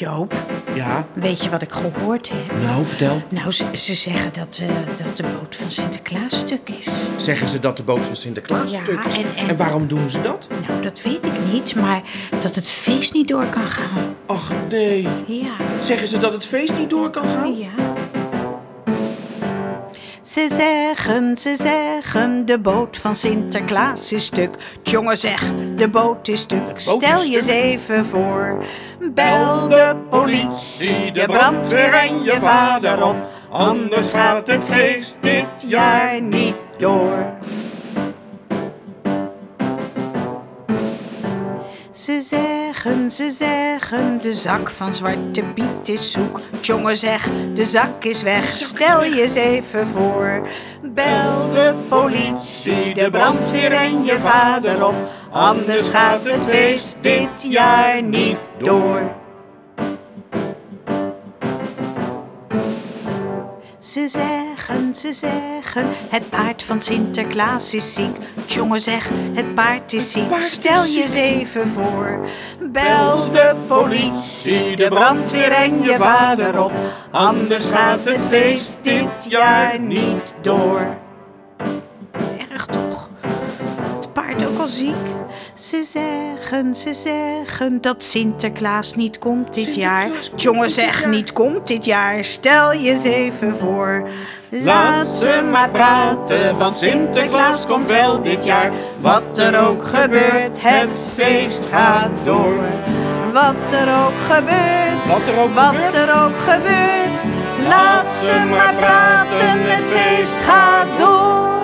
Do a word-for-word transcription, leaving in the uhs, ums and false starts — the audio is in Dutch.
Joop, Ja? weet je wat ik gehoord heb? Nou, vertel. Nou, ze, ze zeggen dat, uh, dat de boot van Sinterklaas stuk is. Zeggen ze dat de boot van Sinterklaas Ja, stuk is? en- en- en waarom doen ze dat? Nou, dat weet ik niet, maar dat het feest niet door kan gaan. Ach, nee. Ja, Zeggen ze dat het feest niet door kan gaan? ja. Ze zeggen, ze zeggen, de boot van Sinterklaas is stuk. Tjonge zeg, de boot is stuk. boot Stel is je eens stuk? even voor. Bel de politie, de brandweer en je vader op. Anders gaat het feest dit jaar niet door. Ze zeggen, ze zeggen, de zak van Zwarte Piet is zoek. Tjonge zeg, de zak is weg, stel je eens even voor. Bel de politie, de brandweer en je vader op. Anders gaat het feest dit jaar niet door. Ze zeggen, ze zeggen, het paard van Sinterklaas is ziek. Tjonge zeg, het paard is ziek, Paard is stel je eens even voor. Bel de politie, de brandweer en je vader op. Anders gaat het feest dit jaar niet door. Erg toch? Het paard ook al ziek? Ze zeggen, ze zeggen dat Sinterklaas niet komt dit Sinterklaas jaar. komt Tjonge niet dit zeg, jaar. niet komt dit jaar. Stel je eens even voor. Laat ze maar praten, want Sinterklaas komt wel dit jaar. Wat er ook gebeurt, het feest gaat door. Wat er ook gebeurt, Wat er ook wat gebeurt? er ook gebeurt. Laat ze maar praten, het feest gaat door.